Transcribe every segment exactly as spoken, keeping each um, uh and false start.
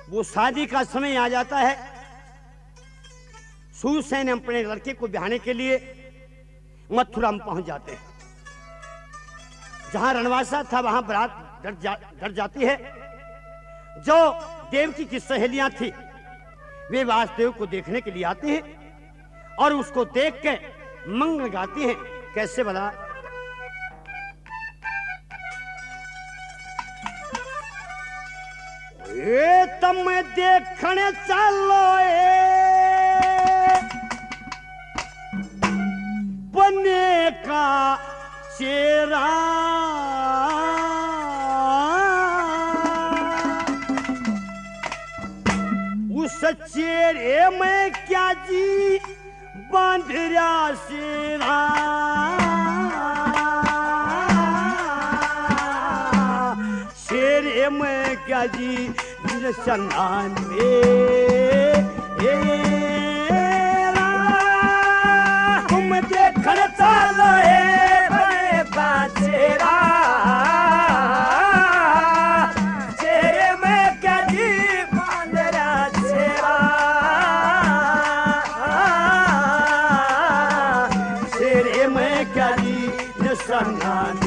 वो शादी का समय आ जाता है। सूरसेन अपने लड़के को ब्याहने के लिए मथुरा में पहुंच जाते हैं। जहां रणवासा था वहां बारात डर जा, डर जाती है। जो देवकी की सहेलियां थी वे वासुदेव को देखने के लिए आती हैं और उसको देख के मंगल गाती हैं। कैसे बता? ए तम देखने चलो ए बने का चेहरा उस चेहरे में क्या जी बांध रहा शेरा शेरे में क्या जी सन्नान तुम देखन चलो ए बड़े बाचेरा चेहरे में क्या जी बांध रहा शेरा शेरे में क्या जी सन्नान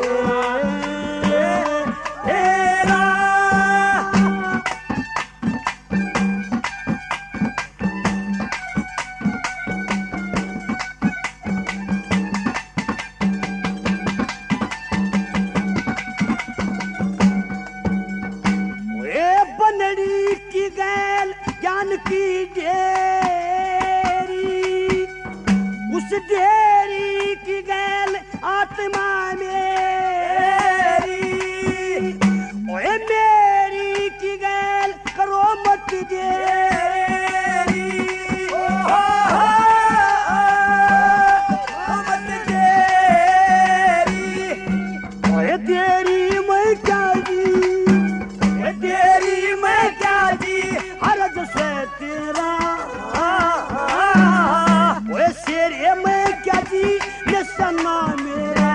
की डेरी उस डेरी की गैल आत्मा मेरी ओए मेरी की गैल करो मत देरी मत देरी ओए देरी मैं क्या जी देरी मैं क्या जी हरज से तेरा वो शेरे में क्या जी ये सन्ना मेरा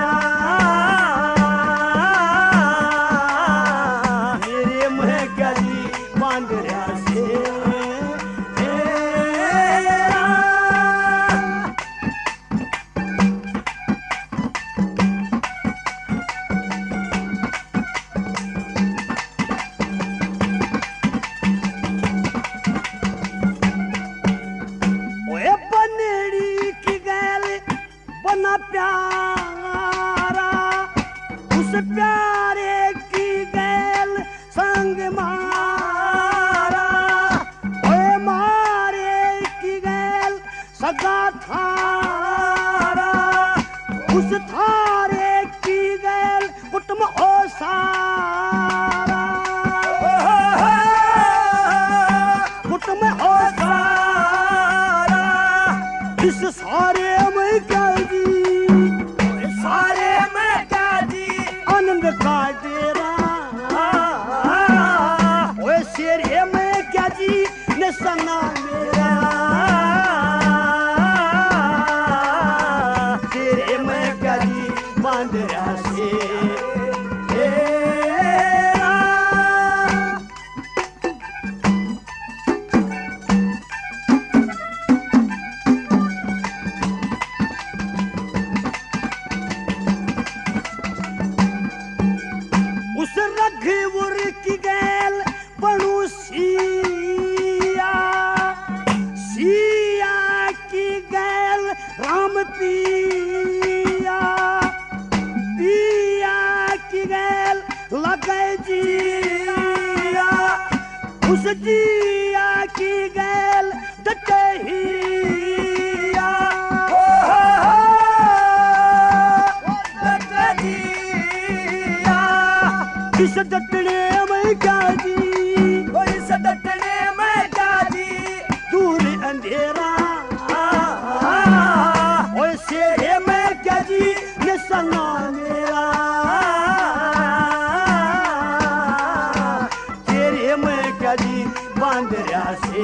मेरे में क्या जी बांध रहा से प्यारा उस प्यारे की गैल संग मारा ओए मारे की गैल सगा थारा उस थारे की गैल कुटुम ओ सारा कुटुम ओ सारा इस सारे में क्या सारे में क्या जी आनंद का डेरा ओए शेरे में क्या जी निशाना मेरा शेरे में क्या जी बांध रहा से रघुवर की गैल बनू सिया सिया की गैल राम पिया पिया की गैल लगे जिया उस जिया की गैल दटहिया इस डटने में क्या जी इस डटने में क्या जी दूर अंधेरा ओए शेरे में क्या जी निशाना मेरा शेरे में क्या जी बांध रहा से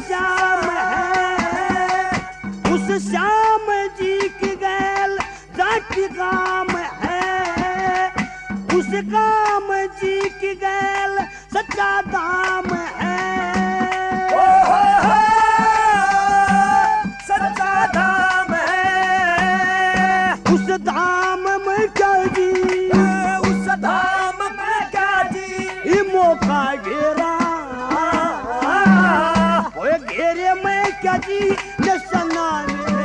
श्याम है, उस श्याम जी की गैल जाति काम है, उस काम जी की गैल सच्चा दाम है। ओ हो हो, सच्चा दाम है, उस धाम में क्या जी, उस धाम में क्या जी, ये मौका घेरा, वो घेरे में क्या जी, न सना